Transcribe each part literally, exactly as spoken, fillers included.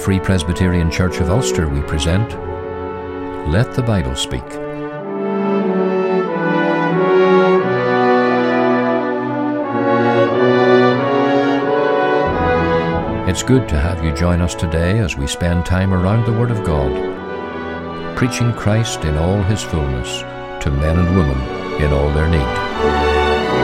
Free Presbyterian Church of Ulster, we present Let the Bible Speak. It's good to have you join us today as we spend time around the Word of God, preaching Christ in all His fullness to men and women in all their need.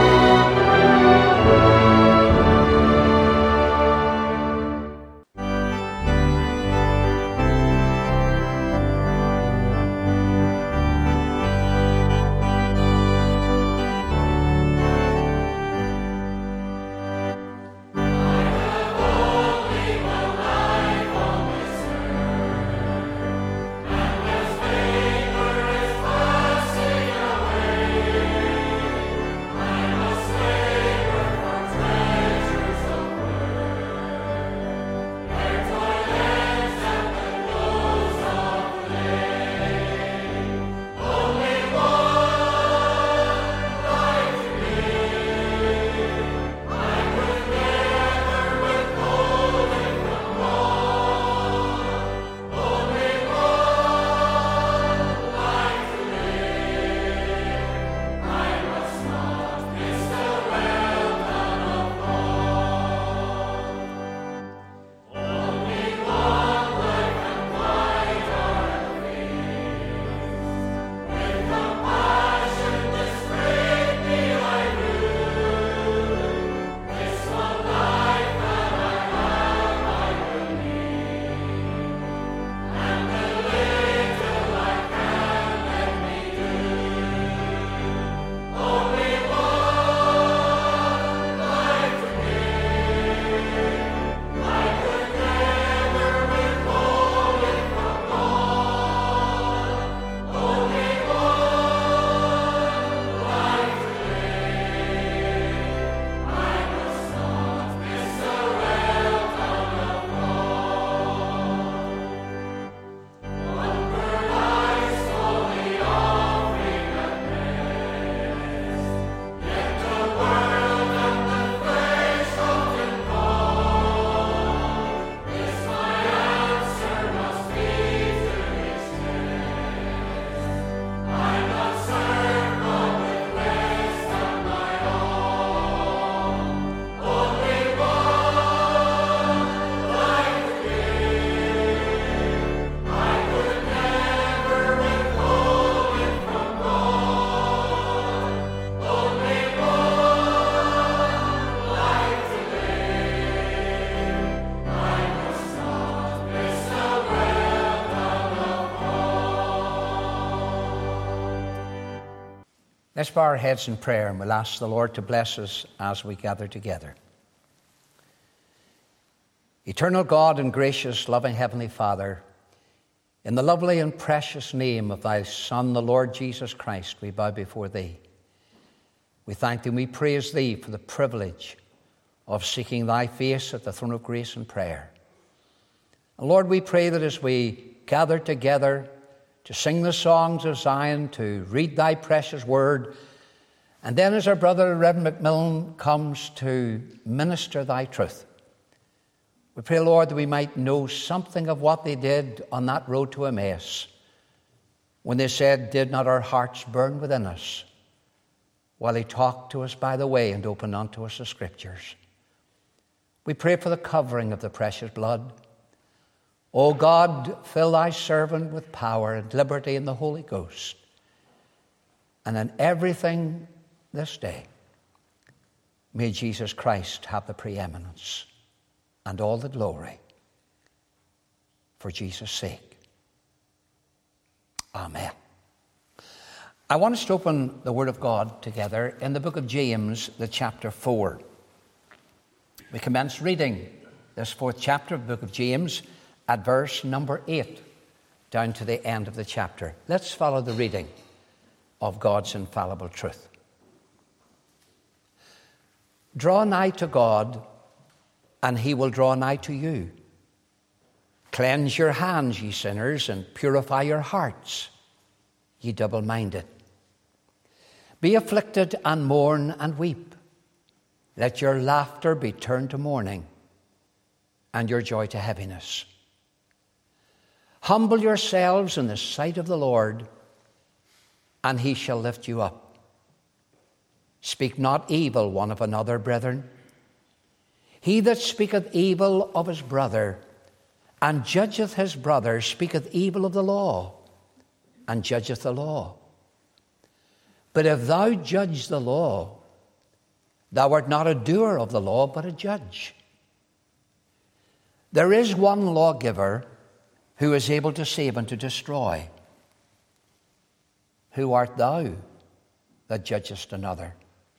Let's bow our heads in prayer and we'll ask the Lord to bless us as we gather together. Eternal God and gracious, loving Heavenly Father, in the lovely and precious name of Thy Son, the Lord Jesus Christ, we bow before Thee. We thank Thee and we praise Thee for the privilege of seeking Thy face at the throne of grace and prayer. And Lord, we pray that as we gather together to sing the songs of Zion, to read Thy precious word, and then as our brother Reverend McMillan comes to minister Thy truth, we pray, Lord, that we might know something of what they did on that road to Emmaus when they said, "Did not our hearts burn within us?" while He talked to us by the way and opened unto us the Scriptures. We pray for the covering of the precious blood. O God, fill Thy servant with power and liberty in the Holy Ghost. And in everything this day, may Jesus Christ have the preeminence and all the glory for Jesus' sake. Amen. I want us to open the Word of God together in the book of James, the chapter four. We commence reading this fourth chapter of the book of James at verse number eight, down to the end of the chapter. Let's follow the reading of God's infallible truth. Draw nigh to God, and He will draw nigh to you. Cleanse your hands, ye sinners, and purify your hearts, ye double-minded. Be afflicted and mourn and weep. Let your laughter be turned to mourning, and your joy to heaviness. Humble yourselves in the sight of the Lord, and he shall lift you up. Speak not evil one of another, brethren. He that speaketh evil of his brother, and judgeth his brother, speaketh evil of the law, and judgeth the law. But if thou judge the law, thou art not a doer of the law, but a judge. There is one lawgiver who is able to save and to destroy. Who art thou that judgest another?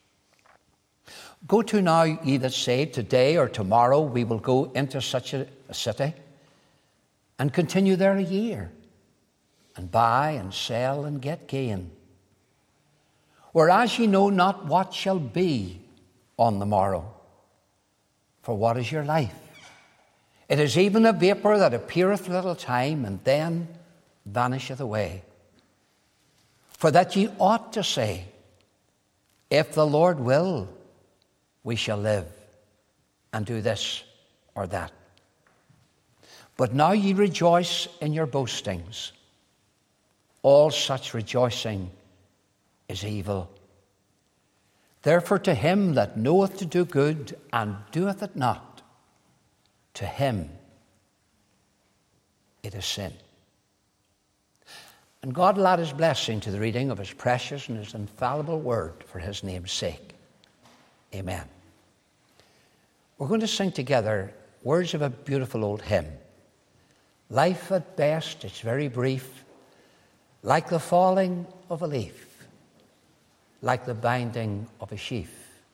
Go to now, ye that say, today or tomorrow we will go into such a, a city, and continue there a year, and buy and sell and get gain. Whereas ye know not what shall be on the morrow. For what is your life? It is even a vapour that appeareth a little time, and then vanisheth away. For that ye ought to say, if the Lord will, we shall live, and do this or that. But now ye rejoice in your boastings. All such rejoicing is evil. Therefore to him that knoweth to do good and doeth it not, to him it is sin. And God will add his blessing to the reading of his precious and his infallible word for his name's sake. Amen. We're going to sing together words of a beautiful old hymn. Life at best, it's very brief, like the falling of a leaf, like the binding of a sheaf,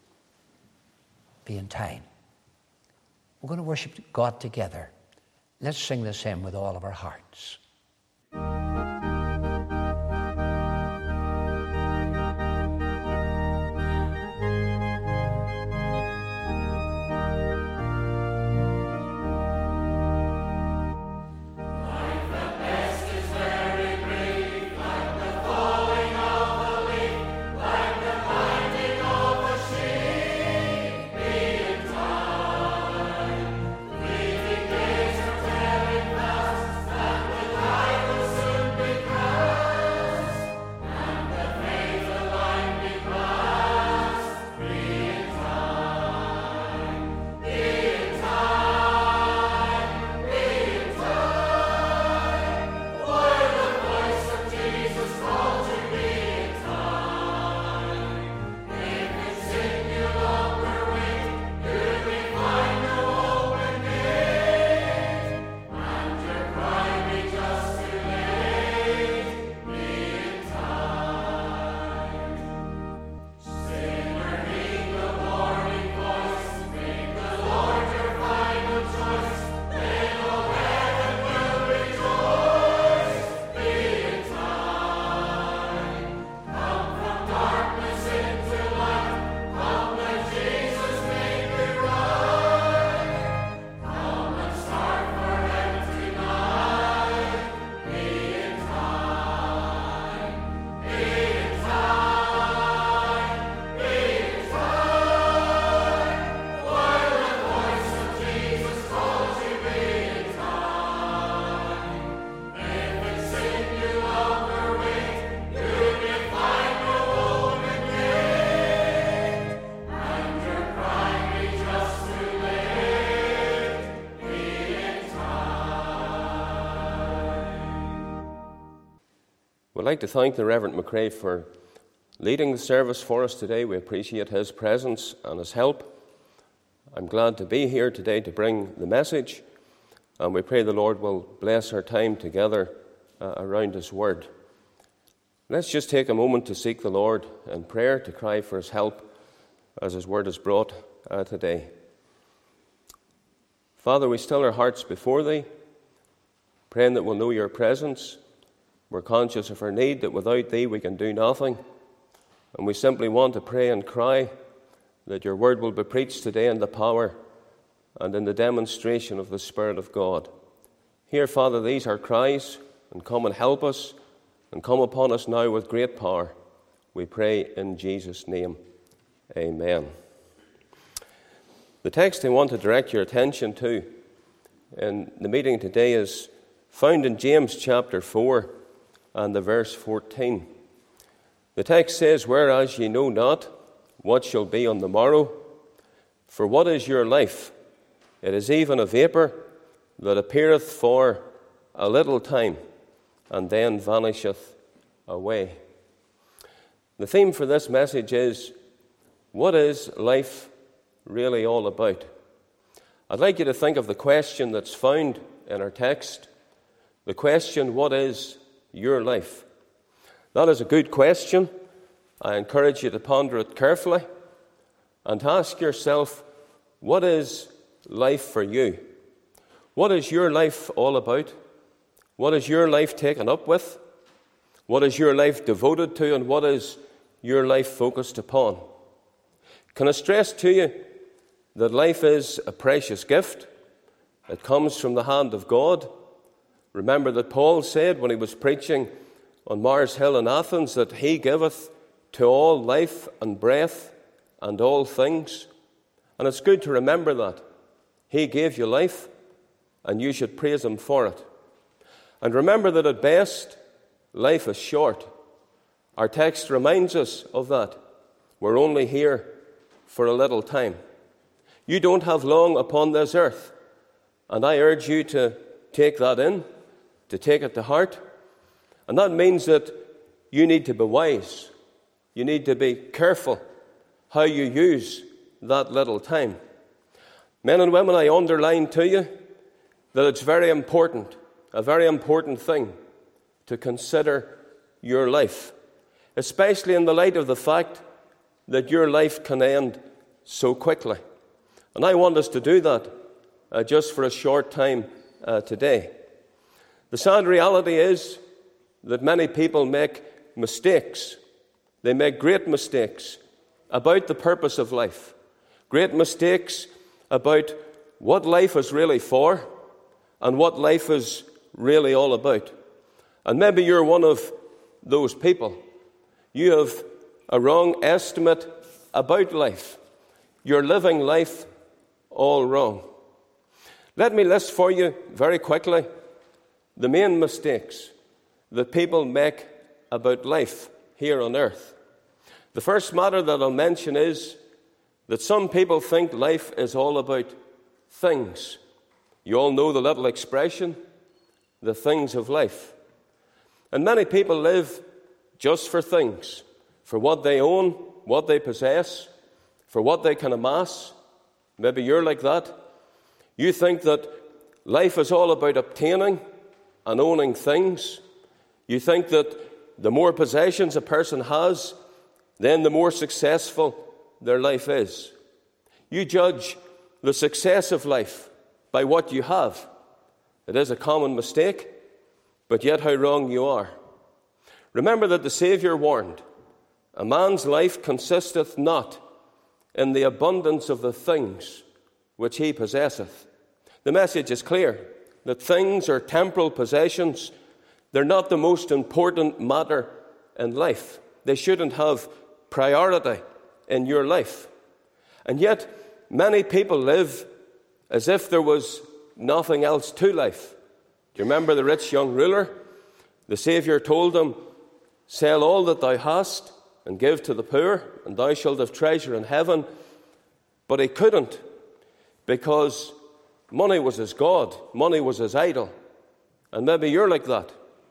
be in time. We're going to worship God together. Let's sing this hymn with all of our hearts. I'd like to thank the Reverend McCrae for leading the service for us today. We appreciate his presence and his help. I'm glad to be here today to bring the message, and we pray the Lord will bless our time together uh, around his word. Let's just take a moment to seek the Lord in prayer, to cry for his help as his word is brought uh, today. Father, we still our hearts before thee, praying that we'll know your presence. We're conscious of our need, that without thee we can do nothing. And we simply want to pray and cry that your word will be preached today in the power and in the demonstration of the Spirit of God. Hear, Father, these are cries, and come and help us, and come upon us now with great power. We pray in Jesus' name. Amen. The text I want to direct your attention to in the meeting today is found in James chapter four and the verse fourteen. The text says, "Whereas ye know not what shall be on the morrow, for what is your life? It is even a vapour that appeareth for a little time, and then vanisheth away." The theme for this message is, what is life really all about? I'd like you to think of the question that's found in our text. The question, what is your life? That is a good question. I encourage you to ponder it carefully and to ask yourself, what is life for you? What is your life all about? What is your life taken up with? What is your life devoted to, and what is your life focused upon? Can I stress to you that life is a precious gift? It comes from the hand of God. Remember that Paul said when he was preaching on Mars Hill in Athens that he giveth to all life and breath and all things. And it's good to remember that. He gave you life, and you should praise him for it. And remember that at best, life is short. Our text reminds us of that. We're only here for a little time. You don't have long upon this earth, and I urge you to take that in, to take it to heart. And that means that you need to be wise. You need to be careful how you use that little time. Men and women, I underline to you that it's very important, a very important thing to consider your life, especially in the light of the fact that your life can end so quickly. And I want us to do that uh, just for a short time uh, today. The sad reality is that many people make mistakes. They make great mistakes about the purpose of life, great mistakes about what life is really for and what life is really all about. And maybe you're one of those people. You have a wrong estimate about life. You're living life all wrong. Let me list for you very quickly the main mistakes that people make about life here on earth. The first matter that I'll mention is that some people think life is all about things. You all know the little expression, the things of life. And many people live just for things, for what they own, what they possess, for what they can amass. Maybe you're like that. You think that life is all about obtaining and owning things. You think that the more possessions a person has, then the more successful their life is. You judge the success of life by what you have. It is a common mistake, but yet how wrong you are. Remember that the Saviour warned, "A man's life consisteth not in the abundance of the things which he possesseth." The message is clear, that things or temporal possessions, they're not the most important matter in life. They shouldn't have priority in your life. And yet, many people live as if there was nothing else to life. Do you remember the rich young ruler? The Saviour told him, "Sell all that thou hast and give to the poor, and thou shalt have treasure in heaven." But he couldn't, because money was his God. Money was his idol. And maybe you're like that.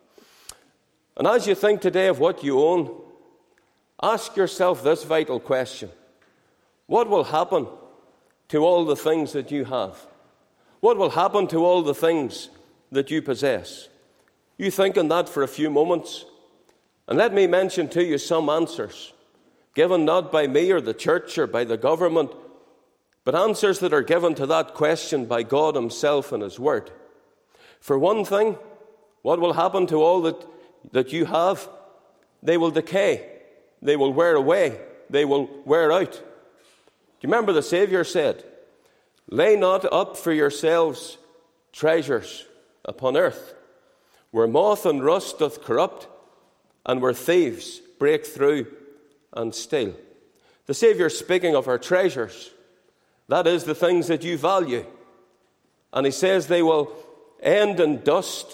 And as you think today of what you own, ask yourself this vital question. What will happen to all the things that you have? What will happen to all the things that you possess? You think on that for a few moments. And let me mention to you some answers, given not by me or the church or by the government, but answers that are given to that question by God himself and his word. For one thing, what will happen to all that, that you have? They will decay. They will wear away. They will wear out. Do you remember the Saviour said, "Lay not up for yourselves treasures upon earth, where moth and rust doth corrupt, and where thieves break through and steal." The Saviour is speaking of our treasures. That is, the things that you value. And he says they will end in dust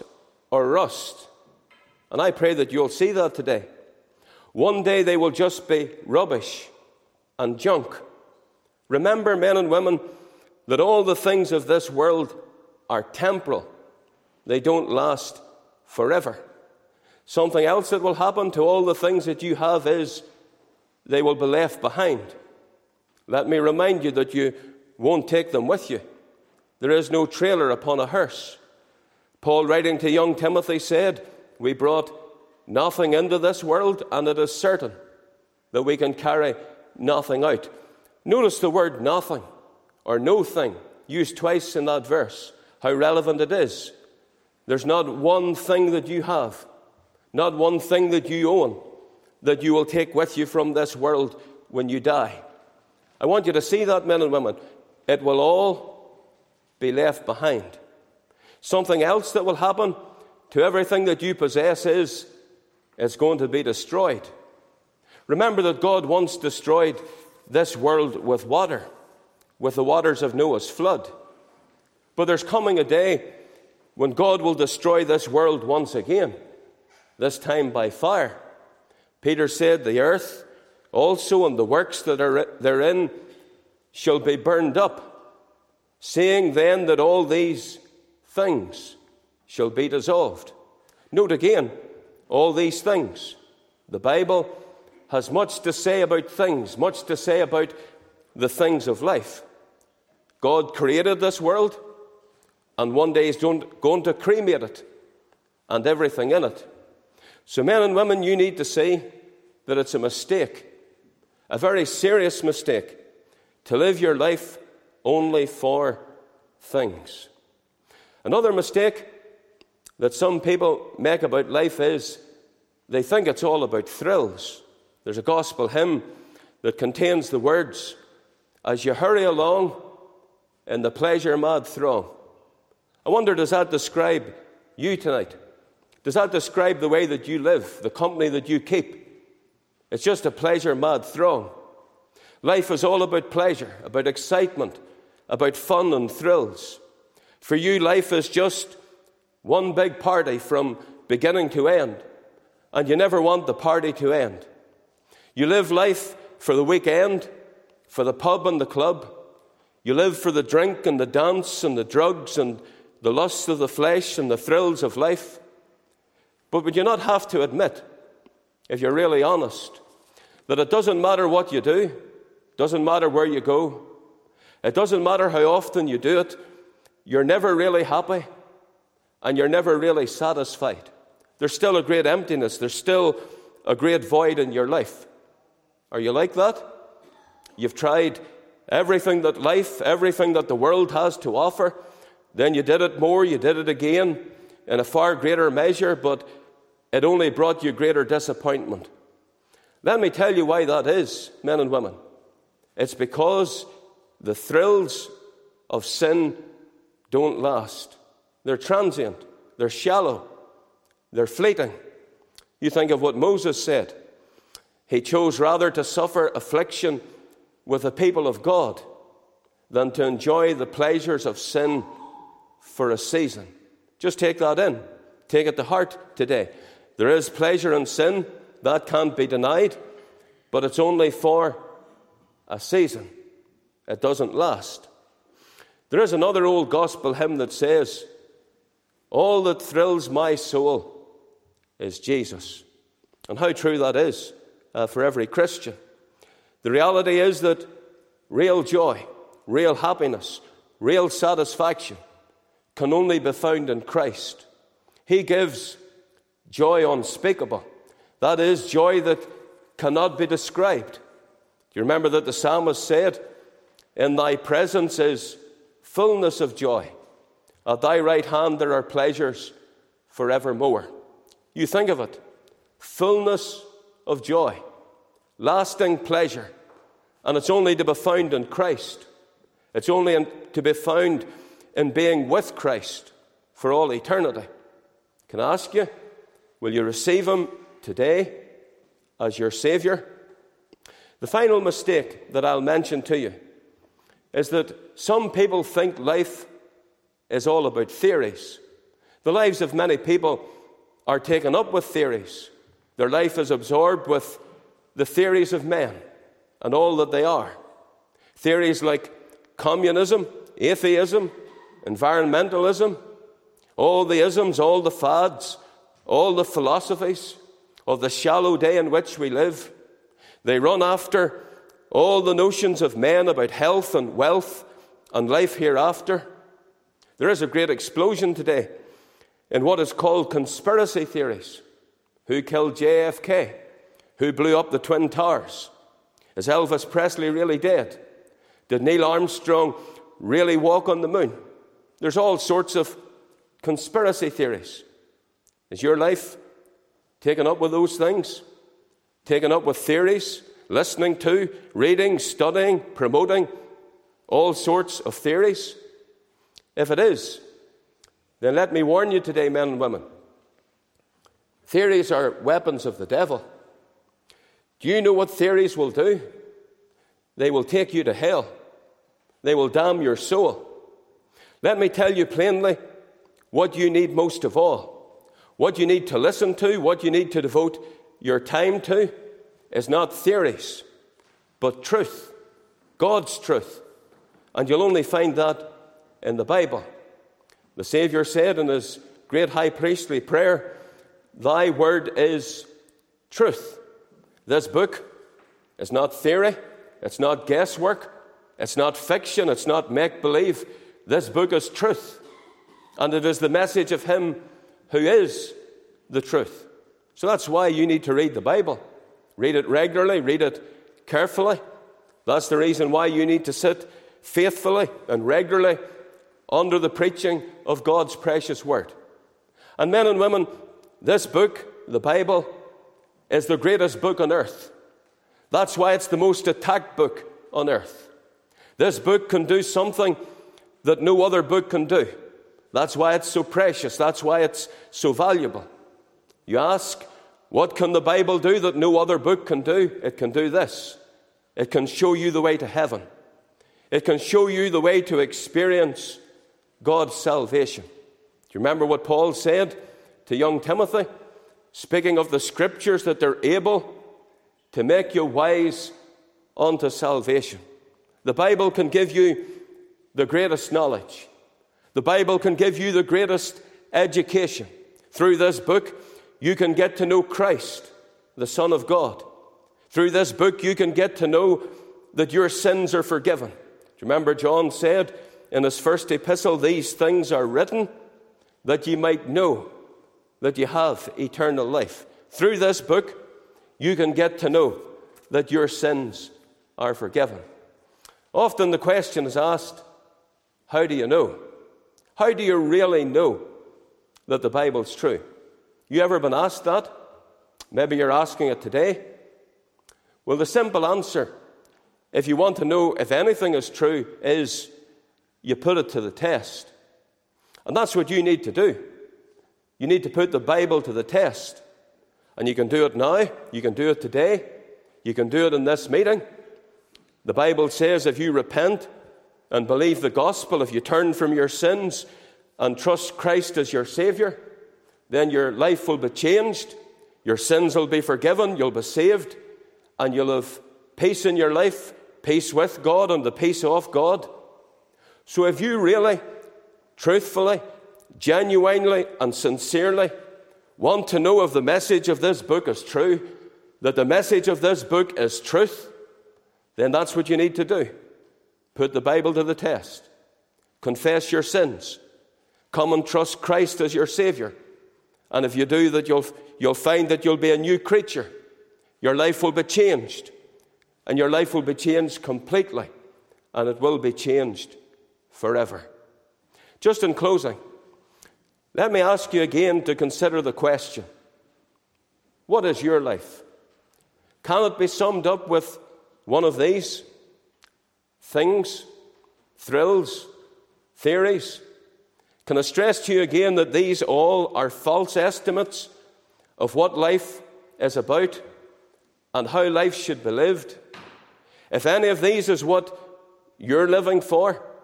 or rust. And I pray that you'll see that today. One day they will just be rubbish and junk. Remember, men and women, that all the things of this world are temporal. They don't last forever. Something else that will happen to all the things that you have is they will be left behind. Let me remind you that you won't take them with you. There is no trailer upon a hearse. Paul, writing to young Timothy, said, we brought nothing into this world, and it is certain that we can carry nothing out. Notice the word nothing or no thing used twice in that verse, how relevant it is. There's not one thing that you have, not one thing that you own, that you will take with you from this world when you die. I want you to see that, men and women. It will all be left behind. Something else that will happen to everything that you possess is it's going to be destroyed. Remember that God once destroyed this world with water, with the waters of Noah's flood. But there's coming a day when God will destroy this world once again, this time by fire. Peter said, the earth also and the works that are therein shall be burned up, saying then that all these things shall be dissolved. Note again, all these things. The Bible has much to say about things, much to say about the things of life. God created this world, and one day He's going to cremate it and everything in it. So men and women, you need to see that it's a mistake, a very serious mistake, to live your life only for things. Another mistake that some people make about life is they think it's all about thrills. There's a gospel hymn that contains the words, as you hurry along in the pleasure-mad throng. I wonder, does that describe you tonight? Does that describe the way that you live, the company that you keep? It's just a pleasure-mad throng. Life is all about pleasure, about excitement, about fun and thrills. For you, life is just one big party from beginning to end, and you never want the party to end. You live life for the weekend, for the pub and the club. You live for the drink and the dance and the drugs and the lust of the flesh and the thrills of life. But would you not have to admit, if you're really honest, that it doesn't matter what you do, doesn't matter where you go, it doesn't matter how often you do it, you're never really happy and you're never really satisfied. There's still a great emptiness. There's still a great void in your life. Are you like that? You've tried everything that life, everything that the world has to offer. Then you did it more, you did it again in a far greater measure, but it only brought you greater disappointment. Let me tell you why that is, men and women. It's because the thrills of sin don't last. They're transient. They're shallow. They're fleeting. You think of what Moses said. He chose rather to suffer affliction with the people of God than to enjoy the pleasures of sin for a season. Just take that in. Take it to heart today. There is pleasure in sin. That can't be denied. But it's only for a season. It doesn't last. There is another old gospel hymn that says, all that thrills my soul is Jesus. And how true that is uh, for every Christian. The reality is that real joy, real happiness, real satisfaction can only be found in Christ. He gives joy unspeakable. That is, joy that cannot be described. Do you remember that the psalmist said, in thy presence is fullness of joy. At thy right hand there are pleasures forevermore. You think of it. Fullness of joy. Lasting pleasure. And it's only to be found in Christ. It's only in, to be found in being with Christ for all eternity. Can I ask you, will you receive Him today as your Savior? The final mistake that I'll mention to you is that some people think life is all about theories. The lives of many people are taken up with theories. Their life is absorbed with the theories of men and all that they are. Theories like communism, atheism, environmentalism, all the isms, all the fads, all the philosophies of the shallow day in which we live. They run after all the notions of men about health and wealth and life hereafter. There is a great explosion today in what is called conspiracy theories. Who killed J F K? Who blew up the Twin Towers? Is Elvis Presley really dead? Did Neil Armstrong really walk on the moon? There's all sorts of conspiracy theories. Is your life taken up with those things? Taken up with theories? Listening to, reading, studying, promoting all sorts of theories? If it is, then let me warn you today, men and women. Theories are weapons of the devil. Do you know what theories will do? They will take you to hell. They will damn your soul. Let me tell you plainly what you need most of all. What you need to listen to, what you need to devote your time to, is not theories, but truth, God's truth. And you'll only find that in the Bible. The Saviour said in his great high priestly prayer, "Thy word is truth." This book is not theory, it's not guesswork, it's not fiction, it's not make-believe. This book is truth, and it is the message of him who is the truth. So that's why you need to read the Bible. Read it regularly, read it carefully. That's the reason why you need to sit faithfully and regularly under the preaching of God's precious word. And men and women, this book, the Bible, is the greatest book on earth. That's why it's the most attacked book on earth. This book can do something that no other book can do. That's why it's so precious. That's why it's so valuable. You ask, what can the Bible do that no other book can do? It can do this. It can show you the way to heaven. It can show you the way to experience God's salvation. Do you remember what Paul said to young Timothy? Speaking of the Scriptures, that they're able to make you wise unto salvation. The Bible can give you the greatest knowledge. The Bible can give you the greatest education. Through this book, you can get to know Christ, the Son of God. Through this book, you can get to know that your sins are forgiven. Do you remember John said in his first epistle, "These things are written that ye might know that you have eternal life." Through this book, you can get to know that your sins are forgiven. Often the question is asked, how do you know? How do you really know that the Bible's true? You ever been asked that? Maybe you're asking it today. Well, the simple answer, if you want to know if anything is true, is you put it to the test. And that's what you need to do. You need to put the Bible to the test. And you can do it now. You can do it today. You can do it in this meeting. The Bible says if you repent and believe the gospel, if you turn from your sins and trust Christ as your Savior, then your life will be changed. Your sins will be forgiven. You'll be saved. And you'll have peace in your life, peace with God and the peace of God. So if you really, truthfully, genuinely and sincerely want to know if the message of this book is true, that the message of this book is truth, then that's what you need to do. Put the Bible to the test. Confess your sins. Come and trust Christ as your Savior. And if you do that, you'll, you'll find that you'll be a new creature. Your life will be changed. And your life will be changed completely. And it will be changed forever. Just in closing, let me ask you again to consider the question, what is your life? Can it be summed up with one of these? Things, thrills, theories? Can I stress to you again that these all are false estimates of what life is about and how life should be lived? If any of these is what you're living for,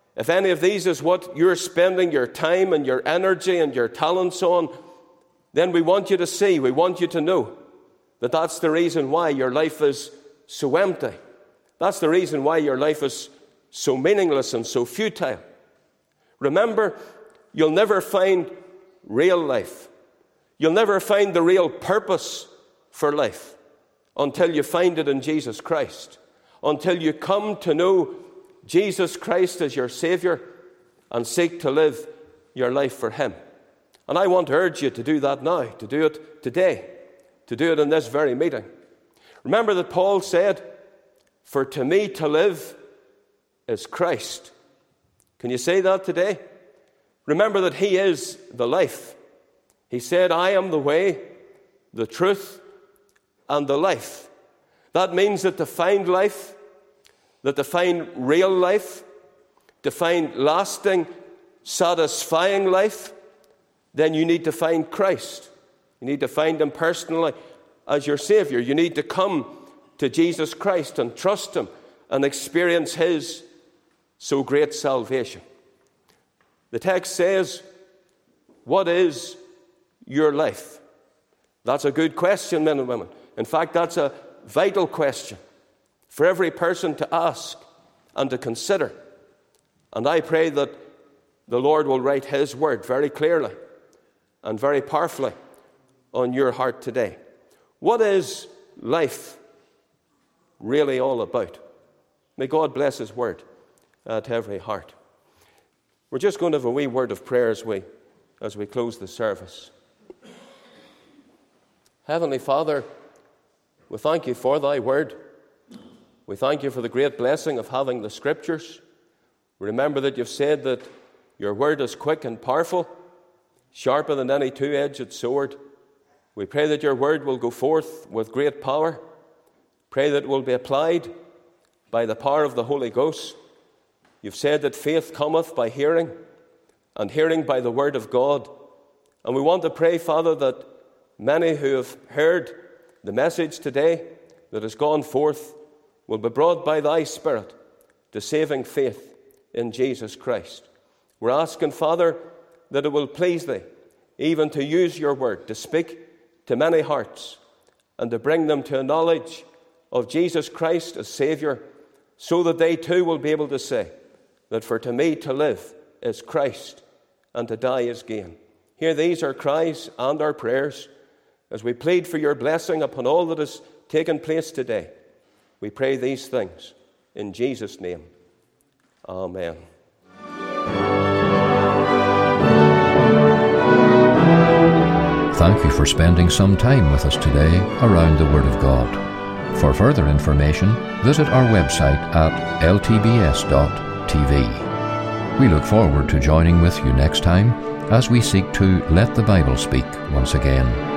if any of these is what you're spending your time and your energy and your talents on, then we want you to see, we want you to know that that's the reason why your life is so empty. That's the reason why your life is so meaningless and so futile. Remember, you'll never find real life. You'll never find the real purpose for life until you find it in Jesus Christ, until you come to know Jesus Christ as your Savior and seek to live your life for Him. And I want to urge you to do that now, to do it today, to do it in this very meeting. Remember that Paul said, "For to me to live is Christ." Can you say that today? Remember that He is the life. He said, "I am the way, the truth, and the life." That means that to find life, that to find real life, to find lasting, satisfying life, then you need to find Christ. You need to find Him personally as your Savior. You need to come to Jesus Christ and trust Him and experience His so great salvation. The text says, what is your life? That's a good question, men and women. In fact, that's a vital question for every person to ask and to consider. And I pray that the Lord will write His word very clearly and very powerfully on your heart today. What is life really all about? May God bless His word uh, to every heart. We're just going to have a wee word of prayer as we, as we close the service. Heavenly Father, we thank You for Thy word. We thank You for the great blessing of having the Scriptures. Remember that You've said that Your word is quick and powerful, sharper than any two-edged sword. We pray that Your word will go forth with great power. Pray that it will be applied by the power of the Holy Ghost. You've said that faith cometh by hearing, and hearing by the word of God. And we want to pray, Father, that many who have heard the message today that has gone forth will be brought by Thy Spirit to saving faith in Jesus Christ. We're asking, Father, that it will please Thee even to use Your word to speak to many hearts and to bring them to a knowledge of Jesus Christ as Savior, so that they too will be able to say that for to me to live is Christ and to die is gain. Hear these our cries and our prayers as we plead for Your blessing upon all that has taken place today. We pray these things in Jesus' name. Amen. Thank you for spending some time with us today around the Word of God. For further information, visit our website at l t b s dot t v. We look forward to joining with you next time as we seek to let the Bible speak once again.